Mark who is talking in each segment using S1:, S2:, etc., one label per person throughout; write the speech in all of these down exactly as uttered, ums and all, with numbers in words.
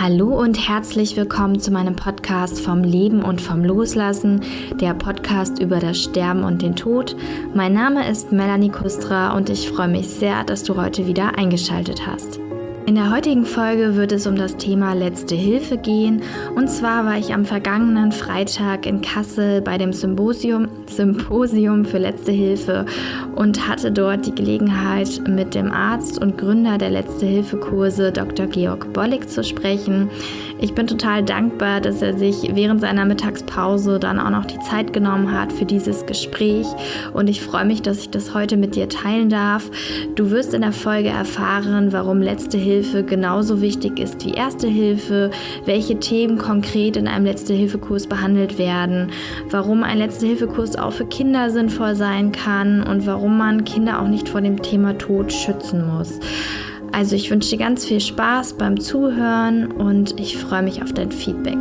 S1: Hallo und herzlich willkommen zu meinem Podcast vom Leben und vom Loslassen, der Podcast über das Sterben und den Tod. Mein Name ist Melanie Kustra und ich freue mich sehr, dass du heute wieder eingeschaltet hast. In der heutigen Folge wird es um das Thema Letzte Hilfe gehen. Und zwar war ich am vergangenen Freitag in Kassel bei dem Symposium, Symposium für Letzte Hilfe und hatte dort die Gelegenheit, mit dem Arzt und Gründer der Letzte-Hilfe-Kurse Doktor Georg Bollig zu sprechen. Ich bin total dankbar, dass er sich während seiner Mittagspause dann auch noch die Zeit genommen hat für dieses Gespräch. Und ich freue mich, dass ich das heute mit dir teilen darf. Du wirst in der Folge erfahren, warum Letzte Hilfe Hilfe genauso wichtig ist wie Erste Hilfe, welche Themen konkret in einem Letzte-Hilfe-Kurs behandelt werden, warum ein Letzte-Hilfe-Kurs auch für Kinder sinnvoll sein kann und warum man Kinder auch nicht vor dem Thema Tod schützen muss. Also ich wünsche dir ganz viel Spaß beim Zuhören und ich freue mich auf dein Feedback.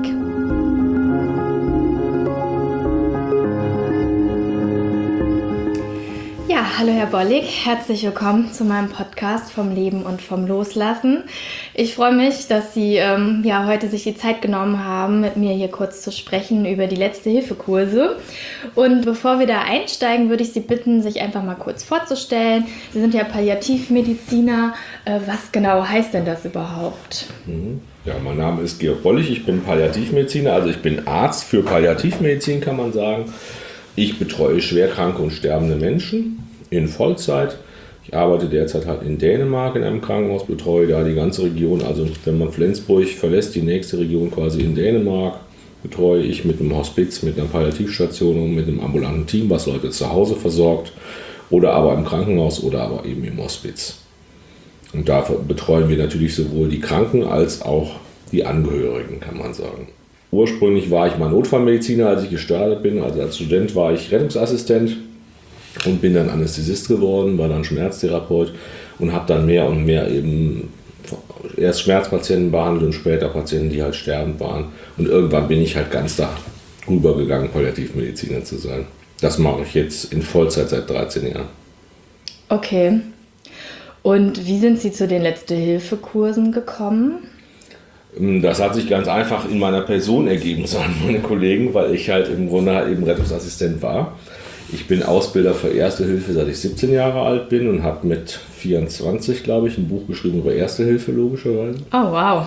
S1: Ja, hallo Herr Bollig, herzlich willkommen zu meinem Podcast vom Leben und vom Loslassen. Ich freue mich, dass Sie ähm, ja, heute sich die Zeit genommen haben, mit mir hier kurz zu sprechen über die Letzte-Hilfe-Kurse. Und bevor wir da einsteigen, würde ich Sie bitten, sich einfach mal kurz vorzustellen. Sie sind ja Palliativmediziner. Äh, was genau heißt denn das überhaupt?
S2: Ja, mein Name ist Georg Bollig, ich bin Palliativmediziner, also ich bin Arzt für Palliativmedizin, kann man sagen. Ich betreue schwerkranke und sterbende Menschen in Vollzeit. Ich arbeite derzeit halt in Dänemark in einem Krankenhaus, betreue da die ganze Region. Also wenn man Flensburg verlässt, die nächste Region quasi in Dänemark, betreue ich mit einem Hospiz, mit einer Palliativstation und mit einem ambulanten Team, was Leute zu Hause versorgt oder aber im Krankenhaus oder aber eben im Hospiz. Und da betreuen wir natürlich sowohl die Kranken als auch die Angehörigen, kann man sagen. Ursprünglich war ich mal Notfallmediziner, als ich gestartet bin. Also als Student war ich Rettungsassistent und bin dann Anästhesist geworden, war dann Schmerztherapeut und habe dann mehr und mehr eben erst Schmerzpatienten behandelt und später Patienten, die halt sterbend waren. Und irgendwann bin ich halt ganz da rübergegangen, Palliativmediziner zu sein. Das mache ich jetzt in Vollzeit seit dreizehn Jahren.
S1: Okay. Und wie sind Sie zu den Letzte-Hilfe-Kursen gekommen?
S2: Das hat sich ganz einfach in meiner Person ergeben, sagen meine Kollegen, weil ich halt im Grunde halt eben Rettungsassistent war. Ich bin Ausbilder für Erste Hilfe, seit ich siebzehn Jahre alt bin und habe mit vierundzwanzig, glaube ich, ein Buch geschrieben über Erste Hilfe, logischerweise.
S1: Oh, wow.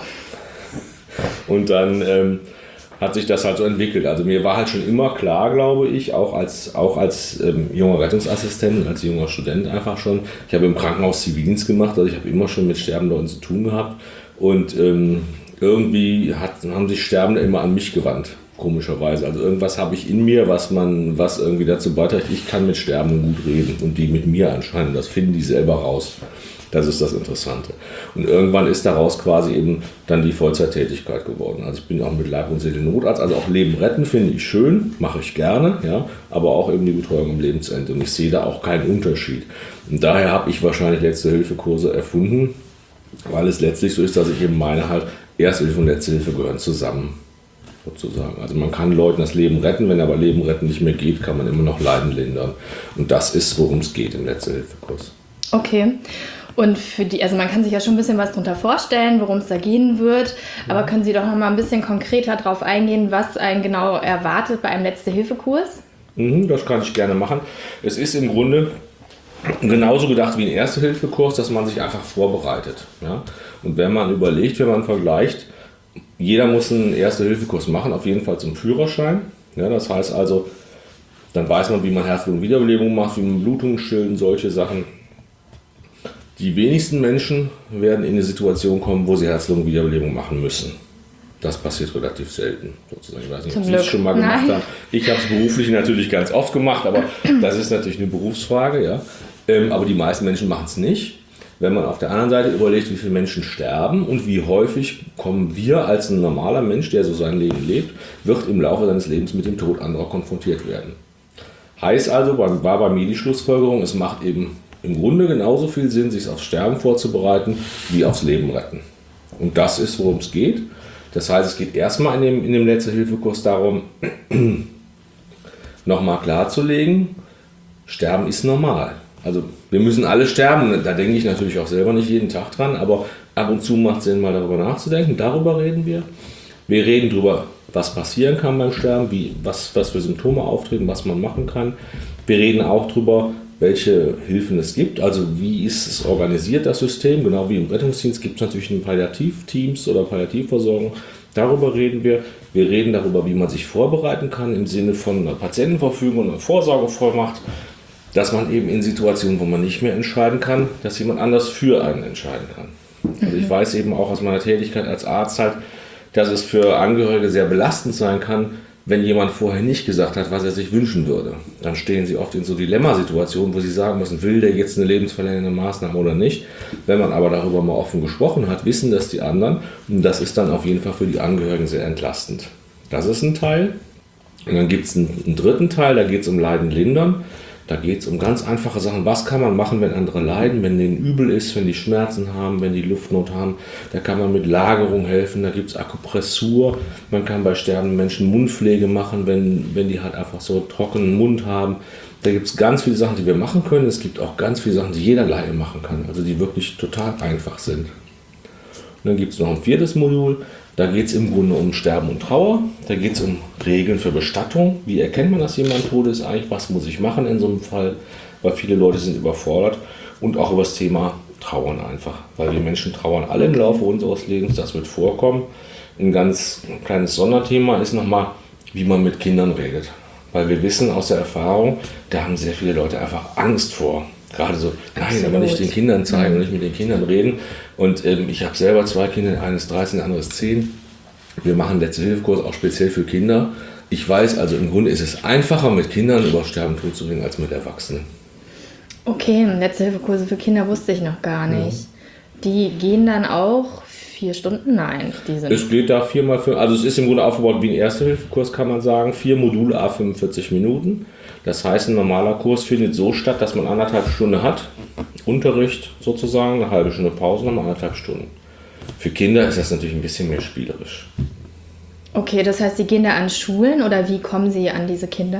S2: Und dann ähm, hat sich das halt so entwickelt. Also mir war halt schon immer klar, glaube ich, auch als, auch als ähm, junger Rettungsassistent, als junger Student einfach schon. Ich habe im Krankenhaus Zivildienst gemacht, also ich habe immer schon mit sterbenden Leuten zu tun gehabt. Und ähm, irgendwie hat, haben sich Sterbende immer an mich gewandt, komischerweise. Also irgendwas habe ich in mir, was man, was irgendwie dazu beiträgt, ich kann mit Sterbenden gut reden und die mit mir anscheinend. Das finden die selber raus. Das ist das Interessante. Und irgendwann ist daraus quasi eben dann die Vollzeittätigkeit geworden. Also ich bin auch mit Leib und Seele Notarzt, also auch Leben retten finde ich schön, mache ich gerne, ja, aber auch eben die Betreuung am Lebensende. Und ich sehe da auch keinen Unterschied. Und daher habe ich wahrscheinlich Letzte-Hilfe-Kurse erfunden, weil es letztlich so ist, dass ich eben meine halt, Erste Hilfe und Letzte Hilfe gehören zusammen, sozusagen. Also man kann Leuten das Leben retten, wenn aber Leben retten nicht mehr geht, kann man immer noch Leiden lindern. Und das ist, worum es geht im Letzte-Hilfe-Kurs.
S1: Okay. Und für die, also man kann sich ja schon ein bisschen was darunter vorstellen, worum es da gehen wird, aber können Sie doch noch mal ein bisschen konkreter darauf eingehen, was einen genau erwartet bei einem Letzte-Hilfe-Kurs?
S2: Mhm, das kann ich gerne machen. Es ist im Grunde genauso gedacht wie ein Erste-Hilfe-Kurs, dass man sich einfach vorbereitet. Ja? Und wenn man überlegt, wenn man vergleicht, jeder muss einen Erste-Hilfe-Kurs machen, auf jeden Fall zum Führerschein. Ja, das heißt also, dann weiß man, wie man Herz-Lungen-Wiederbelebung macht, wie man Blutungen stillen, solche Sachen. Die wenigsten Menschen werden in eine Situation kommen, wo sie Herz-Lungen-Wiederbelebung machen müssen. Das passiert relativ selten, sozusagen. Ich weiß nicht, ob Sie es schon mal gemacht Nein. haben. Ich habe es beruflich natürlich ganz oft gemacht, aber das ist natürlich eine Berufsfrage. Ja. Ähm, aber die meisten Menschen machen es nicht. Wenn man auf der anderen Seite überlegt, wie viele Menschen sterben und wie häufig kommen wir als ein normaler Mensch, der so sein Leben lebt, wird im Laufe seines Lebens mit dem Tod anderer konfrontiert werden. Heißt also, war bei mir die Schlussfolgerung, es macht eben im Grunde genauso viel Sinn, sich aufs Sterben vorzubereiten, wie aufs Leben retten. Und das ist, worum es geht. Das heißt, es geht erstmal in dem, in dem Letzte-Hilfe-Kurs darum, nochmal klarzulegen, Sterben ist normal. Also wir müssen alle sterben, da denke ich natürlich auch selber nicht jeden Tag dran, aber Ab und zu macht es Sinn, mal darüber nachzudenken. Darüber reden wir. Wir reden darüber, was passieren kann beim Sterben, wie, was, was für Symptome auftreten, was man machen kann. Wir reden auch darüber, welche Hilfen es gibt, also wie ist es organisiert, das System. Genau wie im Rettungsdienst gibt es natürlich Palliativteams oder Palliativversorgung. Darüber reden wir. Wir reden darüber, wie man sich vorbereiten kann im Sinne von einer Patientenverfügung, einer Vorsorgevollmacht, dass man eben in Situationen, wo man nicht mehr entscheiden kann, dass jemand anders für einen entscheiden kann. Also ich weiß eben auch aus meiner Tätigkeit als Arzt halt, dass es für Angehörige sehr belastend sein kann, wenn jemand vorher nicht gesagt hat, was er sich wünschen würde. Dann stehen sie oft in so Dilemmasituationen, wo sie sagen müssen, will der jetzt eine lebensverlängernde Maßnahme oder nicht. Wenn man aber darüber mal offen gesprochen hat, wissen das die anderen und das ist dann auf jeden Fall für die Angehörigen sehr entlastend. Das ist ein Teil. Und dann gibt es einen, einen dritten Teil, da geht es um Leiden lindern. Da geht es um ganz einfache Sachen. Was kann man machen, wenn andere leiden, wenn denen übel ist, wenn die Schmerzen haben, wenn die Luftnot haben. Da kann man mit Lagerung helfen, da gibt es Akupressur. Man kann bei sterbenden Menschen Mundpflege machen, wenn, wenn die halt einfach so trockenen Mund haben. Da gibt es ganz viele Sachen, die wir machen können. Es gibt auch ganz viele Sachen, die jeder Laie machen kann, also die wirklich total einfach sind. Und dann gibt es noch ein viertes Modul. Da geht es im Grunde um Sterben und Trauer, da geht es um Regeln für Bestattung. Wie erkennt man, dass jemand tot ist eigentlich? Was muss ich machen in so einem Fall? Weil viele Leute sind überfordert. Und auch über das Thema Trauern einfach. Weil wir Menschen trauern alle im Laufe unseres Lebens, das wird vorkommen. Ein ganz kleines Sonderthema ist nochmal, wie man mit Kindern redet. Weil wir wissen aus der Erfahrung, da haben sehr viele Leute einfach Angst vor. Gerade so, nein,
S1: Absolut.
S2: aber nicht den Kindern zeigen und nicht mit den Kindern reden. Und ähm, ich habe selber zwei Kinder, eines dreizehn, anderes zehn. Wir machen Letzte-Hilfe-Kurs auch speziell für Kinder. Ich weiß also, im Grunde ist es einfacher, mit Kindern über Sterben und Tod zu reden, als mit Erwachsenen.
S1: Okay, Letzte-Hilfe-Kurse für Kinder wusste ich noch gar nicht. Ja. Die gehen dann auch vier Stunden? Nein, die sind...
S2: Es geht da viermal fünf, also es ist im Grunde aufgebaut wie ein Erste-Hilfe-Kurs, kann man sagen. Vier Module, à fünfundvierzig Minuten. Das heißt, ein normaler Kurs findet so statt, dass man anderthalb Stunden hat. Unterricht sozusagen, eine halbe Stunde Pause, nochmal anderthalb Stunden. Für Kinder ist das natürlich ein bisschen mehr spielerisch.
S1: Okay, das heißt, Sie gehen da an Schulen oder wie kommen Sie an diese Kinder?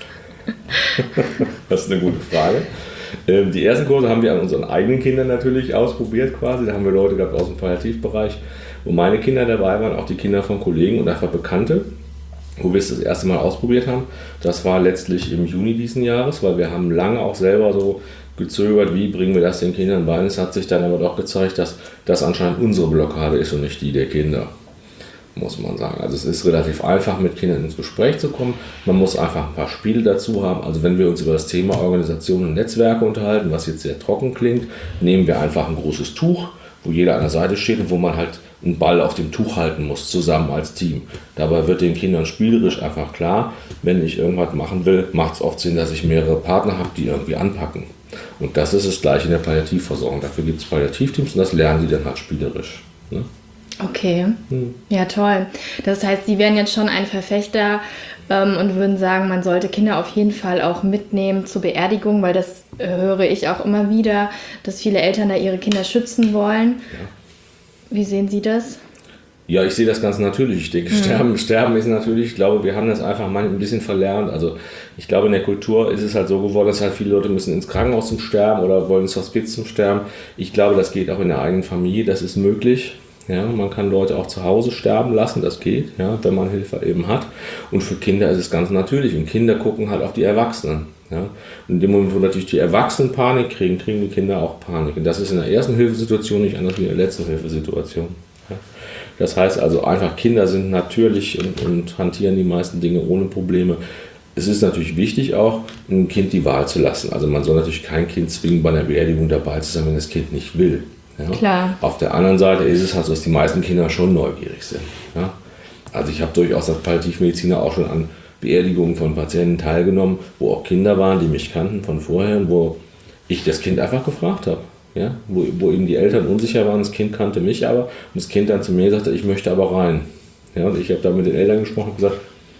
S2: Das ist eine gute Frage. Die ersten Kurse haben wir an unseren eigenen Kindern natürlich ausprobiert quasi. Da haben wir Leute gehabt aus dem Palliativbereich, wo meine Kinder dabei waren, auch die Kinder von Kollegen und einfach Bekannte, wo wir es das erste Mal ausprobiert haben. Das war letztlich im Juni diesen Jahres, weil wir haben lange auch selber so gezögert, wie bringen wir das den Kindern bei. Es hat sich dann aber doch gezeigt, dass das anscheinend unsere Blockade ist und nicht die der Kinder, muss man sagen. Also es ist relativ einfach, mit Kindern ins Gespräch zu kommen. Man muss einfach ein paar Spiele dazu haben. Also wenn wir uns über das Thema Organisation und Netzwerke unterhalten, was jetzt sehr trocken klingt, nehmen wir einfach ein großes Tuch, wo jeder an der Seite steht und wo man halt einen Ball auf dem Tuch halten muss, zusammen als Team. Dabei wird den Kindern spielerisch einfach klar, wenn ich irgendwas machen will, macht es oft Sinn, dass ich mehrere Partner habe, die irgendwie anpacken. Und das ist das Gleiche in der Palliativversorgung. Dafür gibt es Palliativteams und das lernen die dann halt spielerisch. Ne?
S1: Okay, hm. Ja toll. Das heißt, Sie wären jetzt schon ein Verfechter ähm, und würden sagen, man sollte Kinder auf jeden Fall auch mitnehmen zur Beerdigung, weil das äh, höre ich auch immer wieder, dass viele Eltern da ihre Kinder schützen wollen. Ja. Wie sehen Sie das?
S2: Ja, ich sehe das ganz natürlich. Ich denke, mhm. Sterben, Sterben ist natürlich, ich glaube, wir haben das einfach mal ein bisschen verlernt. Also ich glaube, in der Kultur ist es halt so geworden, dass halt viele Leute müssen ins Krankenhaus zum Sterben oder wollen ins Hospiz zum Sterben. Ich glaube, das geht auch in der eigenen Familie, das ist möglich. Ja, man kann Leute auch zu Hause sterben lassen, das geht, ja, wenn man Hilfe eben hat. Und für Kinder ist es ganz natürlich. Und Kinder gucken halt auf die Erwachsenen. Ja. Und in dem Moment, wo natürlich die Erwachsenen Panik kriegen, kriegen die Kinder auch Panik. Und das ist in der ersten Hilfesituation nicht anders wie in der letzten Hilfesituation. Ja. Das heißt also einfach, Kinder sind natürlich und, und hantieren die meisten Dinge ohne Probleme. Es ist natürlich wichtig auch, ein Kind die Wahl zu lassen. Also man soll natürlich kein Kind zwingen, bei einer Beerdigung dabei zu sein, wenn das Kind nicht will. Ja.
S1: Klar.
S2: Auf der anderen Seite ist es halt so, dass die meisten Kinder schon neugierig sind. Ja. Also ich habe durchaus als Palliativmediziner auch schon an Beerdigungen von Patienten teilgenommen, wo auch Kinder waren, die mich kannten von vorher und wo ich das Kind einfach gefragt habe. Ja, wo, wo eben die Eltern unsicher waren, das Kind kannte mich aber und das Kind dann zu mir sagte, ich möchte aber rein. Ja, und ich habe da mit den Eltern gesprochen und gesagt,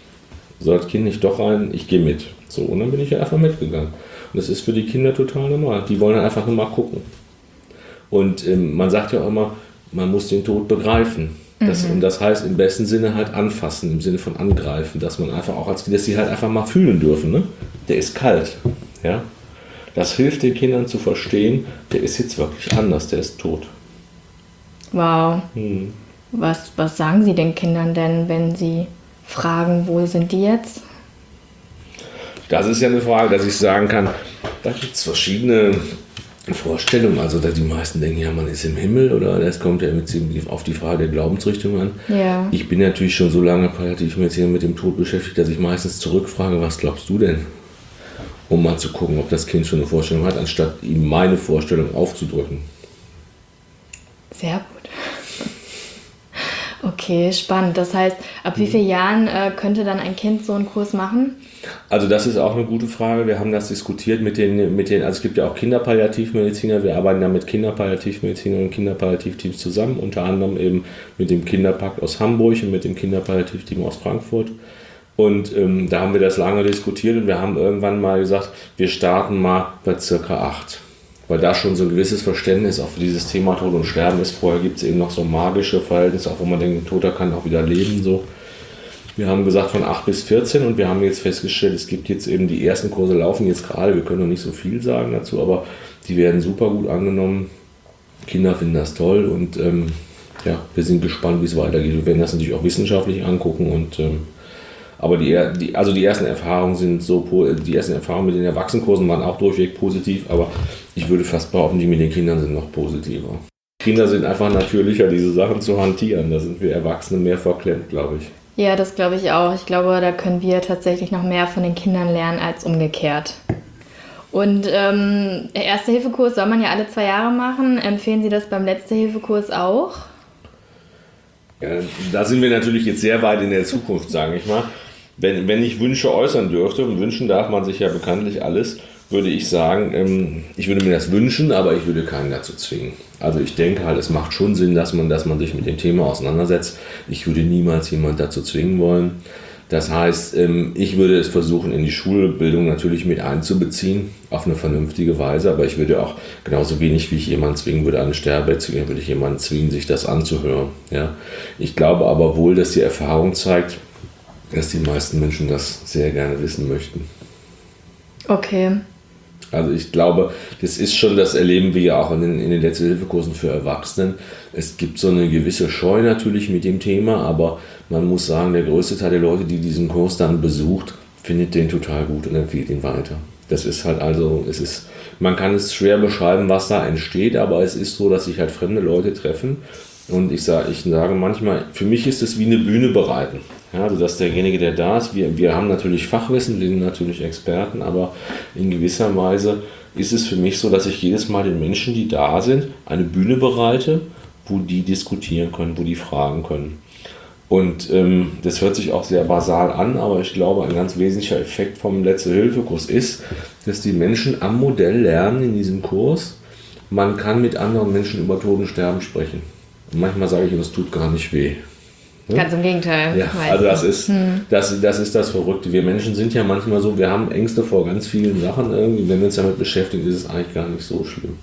S2: soll das Kind nicht doch rein, ich gehe mit. So, und dann bin ich ja einfach mitgegangen. Und das ist für die Kinder total normal. Die wollen dann einfach nur mal gucken. Und ähm, man sagt ja auch immer, man muss den Tod begreifen. Das, mhm. Und das heißt im besten Sinne halt anfassen, im Sinne von angreifen, dass man einfach auch als Kind, dass sie halt einfach mal fühlen dürfen. Ne? Der ist kalt. Ja? Das hilft den Kindern zu verstehen, der ist jetzt wirklich anders, der ist tot.
S1: Wow.
S2: Hm.
S1: Was, was sagen Sie den Kindern denn, wenn sie fragen, wo sind die jetzt?
S2: Das ist ja eine Frage, dass ich sagen kann, da gibt es verschiedene Vorstellungen. Also dass die meisten denken, ja, man ist im Himmel, oder das kommt ja mit auf die Frage der Glaubensrichtung an.
S1: Ja.
S2: Ich bin natürlich schon so lange Palliativmediziner mit dem Tod beschäftigt, dass ich meistens zurückfrage, was glaubst du denn? Um mal zu gucken, ob das Kind schon eine Vorstellung hat, anstatt ihm meine Vorstellung aufzudrücken.
S1: Sehr gut. Okay, spannend. Das heißt, ab wie vielen Jahren äh, könnte dann ein Kind so einen Kurs machen?
S2: Also das ist auch eine gute Frage. Wir haben das diskutiert mit den, mit den, also es gibt ja auch Kinderpalliativmediziner. Wir arbeiten ja mit Kinderpalliativmedizinern und Kinderpalliativteams zusammen, unter anderem eben mit dem Kinderpakt aus Hamburg und mit dem Kinderpalliativteam aus Frankfurt. Und ähm, da haben wir das lange diskutiert und wir haben irgendwann mal gesagt, wir starten mal bei circa acht. Weil da schon so ein gewisses Verständnis auch für dieses Thema Tod und Sterben ist. Vorher gibt es eben noch so magische Verhältnisse, auch wo man denkt, ein Toter kann auch wieder leben. So. Wir haben gesagt von acht bis vierzehn und wir haben jetzt festgestellt, es gibt jetzt eben die ersten Kurse laufen jetzt gerade, wir können noch nicht so viel sagen dazu, aber die werden super gut angenommen. Kinder finden das toll und ähm, ja, wir sind gespannt, wie es weitergeht. Wir werden das natürlich auch wissenschaftlich angucken und ähm, aber die, die, also die ersten Erfahrungen sind so, die ersten Erfahrungen mit den Erwachsenenkursen waren auch durchweg positiv, aber ich würde fast behaupten, die mit den Kindern sind noch positiver. Kinder sind einfach natürlicher, diese Sachen zu hantieren. Da sind wir Erwachsene mehr verklemmt, glaube ich.
S1: Ja, das glaube ich auch. Ich glaube, da können wir tatsächlich noch mehr von den Kindern lernen als umgekehrt. Und ähm, der Erste-Hilfe-Kurs soll man ja alle zwei Jahre machen. Empfehlen Sie das beim Letzte-Hilfe-Kurs auch?
S2: Ja, da sind wir natürlich jetzt sehr weit in der Zukunft, sage ich mal. Wenn, wenn ich Wünsche äußern dürfte, und wünschen darf man sich ja bekanntlich alles, würde ich sagen, ähm, ich würde mir das wünschen, aber ich würde keinen dazu zwingen. Also ich denke halt, es macht schon Sinn, dass man, dass man sich mit dem Thema auseinandersetzt. Ich würde niemals jemand dazu zwingen wollen. Das heißt, ähm, ich würde es versuchen, in die Schulbildung natürlich mit einzubeziehen, auf eine vernünftige Weise, aber ich würde auch genauso wenig, wie ich jemanden zwingen würde, an ein Sterbebett zu gehen, würde ich jemanden zwingen, sich das anzuhören. Ja? Ich glaube aber wohl, dass die Erfahrung zeigt, dass die meisten Menschen das sehr gerne wissen möchten.
S1: Okay.
S2: Also ich glaube, das ist schon, das erleben wir ja auch in den, in den Letzte-Hilfe-Kursen für Erwachsenen. Es gibt so eine gewisse Scheu natürlich mit dem Thema, aber man muss sagen, der größte Teil der Leute, die diesen Kurs dann besucht, findet den total gut und empfiehlt ihn weiter. Das ist halt also, es ist, man kann es schwer beschreiben, was da entsteht, aber es ist so, dass sich halt fremde Leute treffen. Und ich sage, ich sage manchmal, für mich ist es wie eine Bühne bereiten. Ja, also dass derjenige, der da ist, wir, wir haben natürlich Fachwissen, wir sind natürlich Experten, aber in gewisser Weise ist es für mich so, dass ich jedes Mal den Menschen, die da sind, eine Bühne bereite, wo die diskutieren können, wo die fragen können. Und ähm, das hört sich auch sehr basal an, aber ich glaube, ein ganz wesentlicher Effekt vom Letzte-Hilfe-Kurs ist, dass die Menschen am Modell lernen in diesem Kurs, man kann mit anderen Menschen über Tod und Sterben sprechen. Und manchmal sage ich, es tut gar nicht weh. Ne?
S1: Ganz im Gegenteil.
S2: Ja, also das ist, hm. das, das ist das Verrückte. Wir Menschen sind ja manchmal so, wir haben Ängste vor ganz vielen Sachen irgendwie. Wenn wir uns damit beschäftigen, ist es eigentlich gar nicht so schlimm.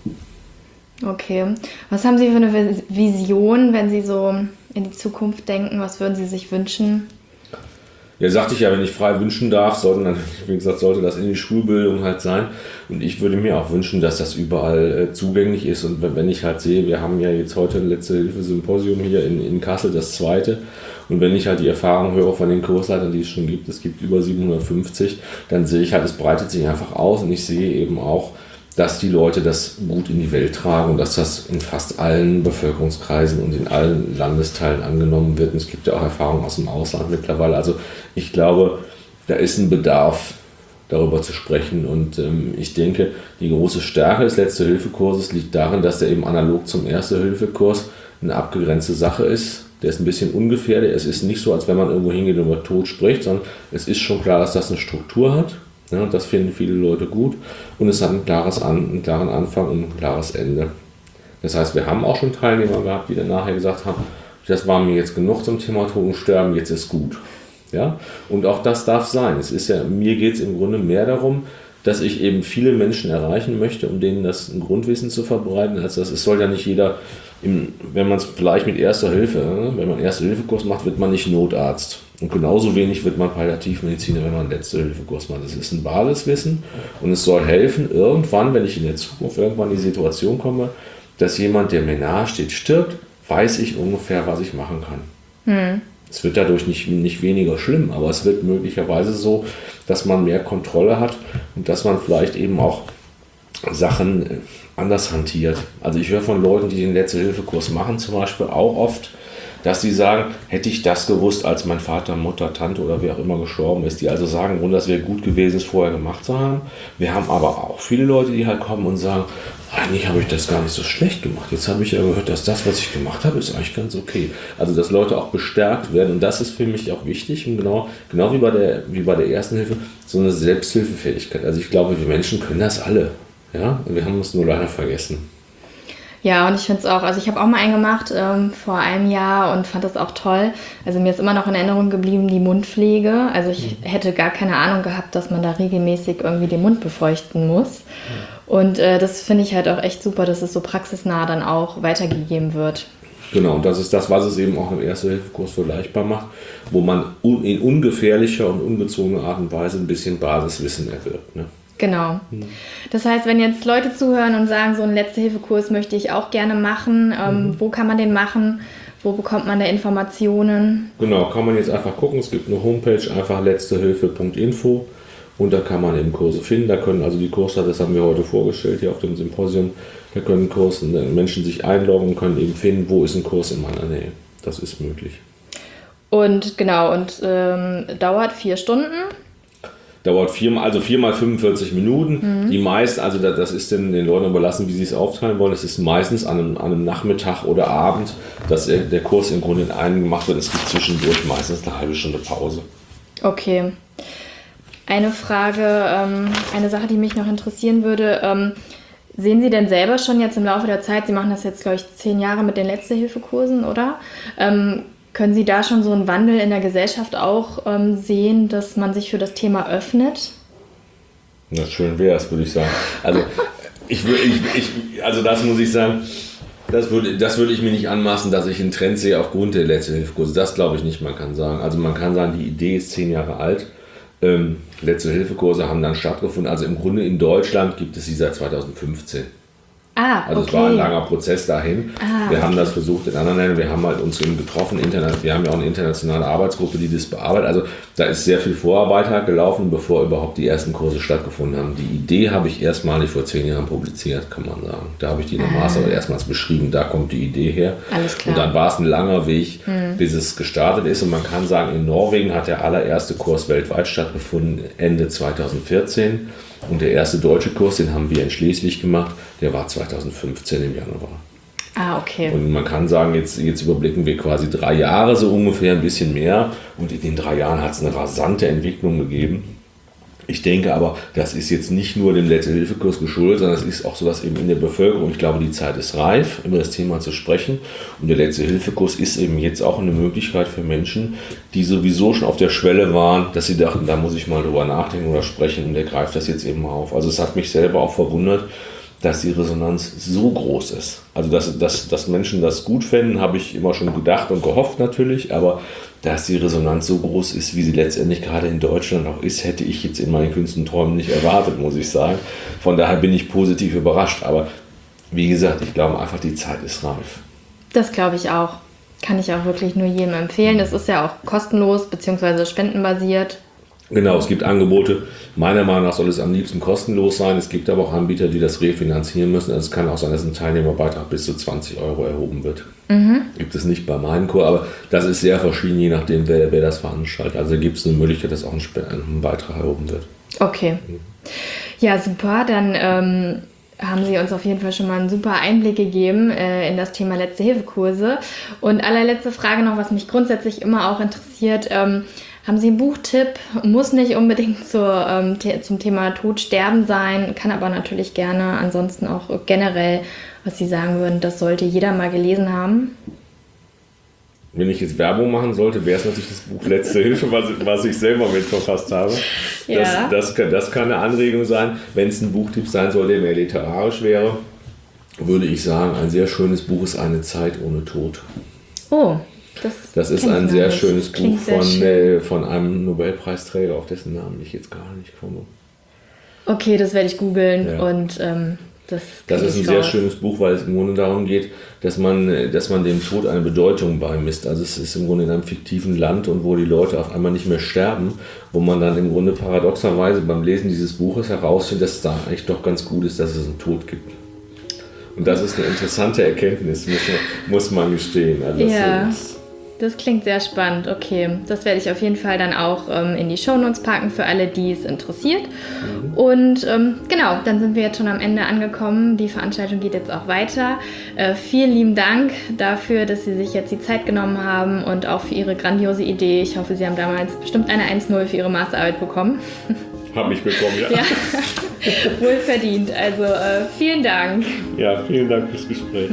S1: Okay. Was haben Sie für eine Vision, wenn Sie so in die Zukunft denken? Was würden Sie sich wünschen?
S2: Ja, sagte ich ja, wenn ich frei wünschen darf, sollten dann, wie gesagt, sollte das in die Schulbildung halt sein. Und ich würde mir auch wünschen, dass das überall äh, zugänglich ist. Und wenn ich halt sehe, wir haben ja jetzt heute ein Letzte-Hilfe-Symposium hier in, in Kassel, das zweite. Und wenn ich halt die Erfahrung höre von den Kursleitern, die es schon gibt, es gibt über siebenhundertfünfzig, dann sehe ich halt, es breitet sich einfach aus. Und ich sehe eben auch, dass die Leute das gut in die Welt tragen und dass das in fast allen Bevölkerungskreisen und in allen Landesteilen angenommen wird. Und es gibt ja auch Erfahrungen aus dem Ausland mittlerweile. Also ich glaube, da ist ein Bedarf, darüber zu sprechen. Und ähm, ich denke, die große Stärke des Letzte-Hilfe-Kurses liegt darin, dass der eben analog zum Erste-Hilfe-Kurs eine abgegrenzte Sache ist. Der ist ein bisschen ungefährlich. Es ist nicht so, als wenn man irgendwo hingeht und über Tod spricht, sondern es ist schon klar, dass das eine Struktur hat. Ja, das finden viele Leute gut und es hat ein klares An, einen klaren Anfang und ein klares Ende. Das heißt, wir haben auch schon Teilnehmer gehabt, die dann nachher gesagt haben, das war mir jetzt genug zum Thema Tod und Sterben, jetzt ist gut. Ja? Und auch das darf sein. Es ist ja, mir geht es im Grunde mehr darum, dass ich eben viele Menschen erreichen möchte, um denen das ein Grundwissen zu verbreiten. Also das, es soll ja nicht jeder, im, wenn man es vielleicht mit Erster Hilfe, wenn man einen Erste-Hilfe-Kurs macht, wird man nicht Notarzt. Und genauso wenig wird man Palliativmediziner, wenn man einen Letzte-Hilfe-Kurs macht. Das ist ein Basiswissen und es soll helfen, irgendwann, wenn ich in der Zukunft irgendwann in die Situation komme, dass jemand, der mir nahe steht, stirbt, weiß ich ungefähr, was ich machen kann.
S1: Hm.
S2: Es wird dadurch nicht, nicht weniger schlimm, aber es wird möglicherweise so, dass man mehr Kontrolle hat und dass man vielleicht eben auch Sachen anders hantiert. Also ich höre von Leuten, die den Letzte-Hilfe-Kurs machen, zum Beispiel auch oft, dass sie sagen, hätte ich das gewusst, als mein Vater, Mutter, Tante oder wer auch immer gestorben ist, die also sagen, und das wäre gut gewesen, es vorher gemacht zu haben. Wir haben aber auch viele Leute, die halt kommen und sagen, eigentlich habe ich das gar nicht so schlecht gemacht. Jetzt habe ich ja gehört, dass das, was ich gemacht habe, ist eigentlich ganz okay. Also dass Leute auch bestärkt werden und das ist für mich auch wichtig und genau, genau wie bei der, wie bei der ersten Hilfe, so eine Selbsthilfefähigkeit. Also ich glaube, wir Menschen können das alle. Ja? Wir haben es nur leider vergessen.
S1: Ja, und ich finde es auch, also ich habe auch mal einen gemacht ähm, vor einem Jahr und fand das auch toll. Also mir ist immer noch in Erinnerung geblieben die Mundpflege. Also ich mhm. hätte gar keine Ahnung gehabt, dass man da regelmäßig irgendwie den Mund befeuchten muss. Mhm. Und äh, das finde ich halt auch echt super, dass es so praxisnah dann auch weitergegeben wird.
S2: Genau, und das ist das, was es eben auch im Erste-Hilfe-Kurs vergleichbar macht, wo man un- in ungefährlicher und ungezogener Art und Weise ein bisschen Basiswissen erwirbt, ne?
S1: Genau. Das heißt, wenn jetzt Leute zuhören und sagen, so einen Letzte-Hilfe-Kurs möchte ich auch gerne machen, ähm, mhm. wo kann man den machen? Wo bekommt man da Informationen?
S2: Genau, kann man jetzt einfach gucken. Es gibt eine Homepage, einfach letztehilfe punkt info und da kann man eben Kurse finden. Da können also die Kurse, das haben wir heute vorgestellt hier auf dem Symposium, da können Kurse, Menschen sich einloggen und können eben finden, wo ist ein Kurs in meiner Nähe. Das ist möglich.
S1: Und genau, und ähm, dauert vier Stunden?
S2: Dauert viermal, also viermal fünfundvierzig Minuten. Mhm. Die meisten, also das ist den, den Leuten überlassen, wie sie es aufteilen wollen. Es ist meistens an einem, an einem Nachmittag oder Abend, dass der Kurs im Grunde in einem gemacht wird. Es gibt zwischendurch meistens eine halbe Stunde Pause.
S1: Okay. Eine Frage, ähm, eine Sache, die mich noch interessieren würde. Ähm, sehen Sie denn selber schon jetzt im Laufe der Zeit, Sie machen das jetzt, glaube ich, zehn Jahre mit den Letzte-Hilfe-Kursen, oder? Ähm, Können Sie da schon so einen Wandel in der Gesellschaft auch ähm, sehen, dass man sich für das Thema öffnet?
S2: Na, schön wäre es, würde ich sagen. Also, ich, ich, ich, also das muss ich sagen, das würde, das würde ich mir nicht anmaßen, dass ich einen Trend sehe aufgrund der Letzte-Hilfe-Kurse. Das glaube ich nicht, man kann sagen. Also man kann sagen, die Idee ist zehn Jahre alt. Ähm, Letzte-Hilfe-Kurse haben dann stattgefunden. Also im Grunde in Deutschland gibt es sie seit zweitausendfünfzehn.
S1: Ah,
S2: also
S1: okay.
S2: Es war ein langer Prozess dahin.
S1: Ah,
S2: wir haben
S1: okay.
S2: das versucht in anderen Ländern. Wir haben halt uns eben getroffen. Internet, wir haben ja auch eine internationale Arbeitsgruppe, die das bearbeitet. Also da ist sehr viel Vorarbeit halt gelaufen, bevor überhaupt die ersten Kurse stattgefunden haben. Die Idee habe ich erstmalig vor zehn Jahren publiziert, kann man sagen. Da habe ich die in der
S1: ah.
S2: Masterarbeit erstmals beschrieben. Da kommt die Idee her.
S1: Alles klar.
S2: Und dann war es ein langer Weg,
S1: hm.
S2: bis es gestartet ist. Und man kann sagen, in Norwegen hat der allererste Kurs weltweit stattgefunden, Ende zweitausendvierzehn. Und der erste deutsche Kurs, den haben wir in Schleswig gemacht, der war zweitausendfünfzehn im Januar.
S1: Ah, okay.
S2: Und man kann sagen, jetzt, jetzt überblicken wir quasi drei Jahre so ungefähr, ein bisschen mehr. Und in den drei Jahren hat es eine rasante Entwicklung gegeben. Ich denke aber, das ist jetzt nicht nur dem Letzte-Hilfe-Kurs geschuldet, sondern es ist auch so, dass eben in der Bevölkerung, ich glaube, die Zeit ist reif, über das Thema zu sprechen. Und der Letzte-Hilfe-Kurs ist eben jetzt auch eine Möglichkeit für Menschen, die sowieso schon auf der Schwelle waren, dass sie dachten, da muss ich mal drüber nachdenken oder sprechen, und der greift das jetzt eben mal auf. Also es hat mich selber auch verwundert, dass die Resonanz so groß ist. Also dass, dass, dass Menschen das gut fänden, habe ich immer schon gedacht und gehofft natürlich, aber dass die Resonanz so groß ist, wie sie letztendlich gerade in Deutschland auch ist, hätte ich jetzt in meinen kühnsten Träumen nicht erwartet, muss ich sagen. Von daher bin ich positiv überrascht, aber wie gesagt, ich glaube einfach, die Zeit ist reif.
S1: Das glaube ich auch. Kann ich auch wirklich nur jedem empfehlen. Es ist ja auch kostenlos bzw. spendenbasiert.
S2: Genau, es gibt Angebote. Meiner Meinung nach soll es am liebsten kostenlos sein. Es gibt aber auch Anbieter, die das refinanzieren müssen. Also es kann auch sein, dass ein Teilnehmerbeitrag bis zu zwanzig Euro erhoben wird.
S1: Mhm.
S2: Gibt es nicht bei meinem Kurs, aber das ist sehr verschieden, je nachdem, wer, wer das veranstaltet. Also gibt es eine Möglichkeit, dass auch ein, Sp- ein Beitrag erhoben wird.
S1: Okay. Ja, super. Dann ähm, haben Sie uns auf jeden Fall schon mal einen super Einblick gegeben äh, in das Thema Letzte-Hilfe-Kurse. Und allerletzte Frage noch, was mich grundsätzlich immer auch interessiert. Ähm, Haben Sie einen Buchtipp? Muss nicht unbedingt zur, ähm, te- zum Thema Tod, Sterben sein, kann aber natürlich gerne ansonsten auch generell, was Sie sagen würden, das sollte jeder mal gelesen haben.
S2: Wenn ich jetzt Werbung machen sollte, wäre es natürlich das Buch Letzte Hilfe, was, was ich selber mitverfasst habe.
S1: Ja.
S2: Das, das, kann, das kann eine Anregung sein. Wenn es ein Buchtipp sein soll, der mehr literarisch wäre, würde ich sagen, ein sehr schönes Buch ist Eine Zeit ohne Tod.
S1: Oh, das,
S2: das ist ein sehr schönes Buch von, schön. äh, von einem Nobelpreisträger, auf dessen Namen ich jetzt gar nicht komme.
S1: Okay, das werde ich googeln
S2: ja.
S1: und ähm, Das,
S2: das ist ein sehr raus. schönes Buch, weil es im Grunde darum geht, dass man, dass man dem Tod eine Bedeutung beimisst. Also es ist im Grunde in einem fiktiven Land und wo die Leute auf einmal nicht mehr sterben, wo man dann im Grunde paradoxerweise beim Lesen dieses Buches herausfindet, dass es da eigentlich doch ganz gut ist, dass es einen Tod gibt. Und das ist eine interessante Erkenntnis, muss man, muss man gestehen. Also das
S1: ja.
S2: ist,
S1: Das klingt sehr spannend, okay. Das werde ich auf jeden Fall dann auch ähm, in die Shownotes packen für alle, die es interessiert. Mhm. Und ähm, genau, dann sind wir jetzt schon am Ende angekommen. Die Veranstaltung geht jetzt auch weiter. Äh, vielen lieben Dank dafür, dass Sie sich jetzt die Zeit genommen haben und auch für Ihre grandiose Idee. Ich hoffe, Sie haben damals bestimmt eine eins null für Ihre Masterarbeit bekommen.
S2: Habe ich bekommen, ja.
S1: ja. Wohl verdient. Also äh, vielen Dank.
S2: Ja, vielen Dank fürs Gespräch.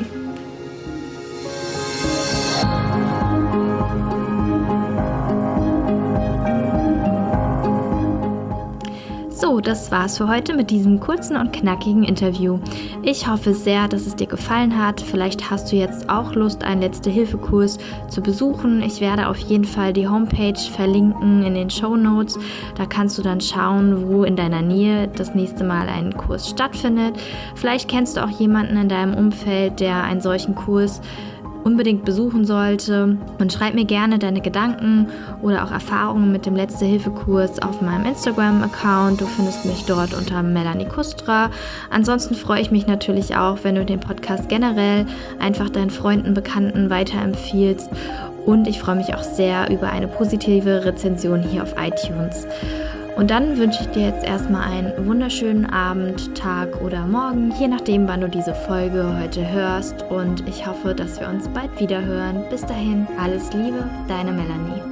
S1: So, das war's für heute mit diesem kurzen und knackigen Interview. Ich hoffe sehr, dass es dir gefallen hat. Vielleicht hast du jetzt auch Lust, einen Letzte-Hilfe-Kurs zu besuchen. Ich werde auf jeden Fall die Homepage verlinken in den Shownotes. Da kannst du dann schauen, wo in deiner Nähe das nächste Mal ein Kurs stattfindet. Vielleicht kennst du auch jemanden in deinem Umfeld, der einen solchen Kurs unbedingt besuchen sollte, und schreib mir gerne deine Gedanken oder auch Erfahrungen mit dem Letzte-Hilfe-Kurs auf meinem Instagram-Account. Du findest mich dort unter Melanie Kustra. Ansonsten freue ich mich natürlich auch, wenn du den Podcast generell einfach deinen Freunden, Bekannten weiterempfiehlst, und ich freue mich auch sehr über eine positive Rezension hier auf iTunes. Und dann wünsche ich dir jetzt erstmal einen wunderschönen Abend, Tag oder Morgen, je nachdem, wann du diese Folge heute hörst. Und ich hoffe, dass wir uns bald wieder hören. Bis dahin, alles Liebe, deine Melanie.